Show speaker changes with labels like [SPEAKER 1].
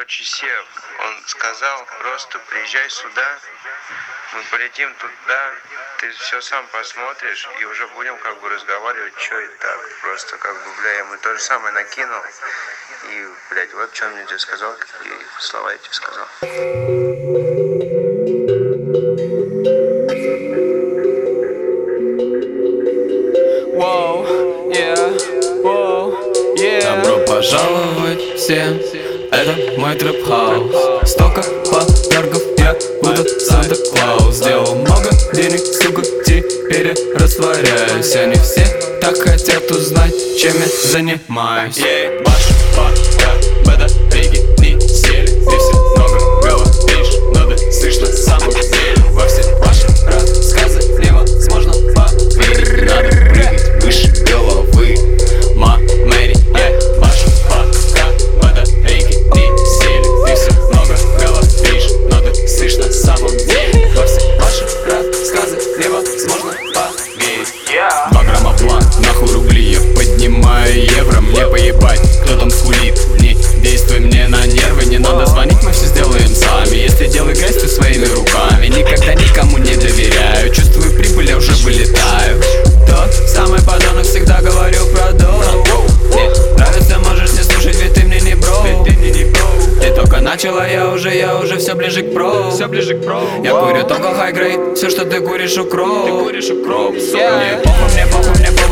[SPEAKER 1] короче, Сев, он сказал, просто приезжай сюда, мы полетим туда, ты все сам посмотришь, и уже будем как бы разговаривать, что и так. Просто как бы, бля, я ему то же самое накинул, и, блядь, вот что он мне тебе сказал, какие слова я тебе сказал.
[SPEAKER 2] Добро пожаловать всем, это мой трэп-хаус. Столько подарков я буду Санта-Клаус. Сделал много денег, сука, теперь я растворяюсь. Они все так хотят узнать, чем я занимаюсь. Ебашь, пока батарейки не сели. Ты все много говоришь, но ты слышно самом деле. Во все ваши рассказы невозможно поверить. Надо прыгать выше головы. Мэри, ебашь, пока батарейки не сели. Ты все много говоришь, но ты слышно самом деле. Во все ваши рассказы невозможно поверить. 2 грамма план, нахуй рубли, я поднимаю евро. Мне поебать, кто там скулит. Не действуй мне на нервы, не надо звонить, мы все сделаем сами. Если делай грязь, то своими руками. Никогда никому не доверяю, чувствую прибыль, я уже вылетаю. Тот самый подонок, всегда говорю про долг. Мне нравится, можешь не слушать, ведь ты мне не бро. Ты только начала, я уже все ближе к про. Я курю только high grade, все, что ты куришь, укроп. Мне похуй, мне похуй, мне похуй.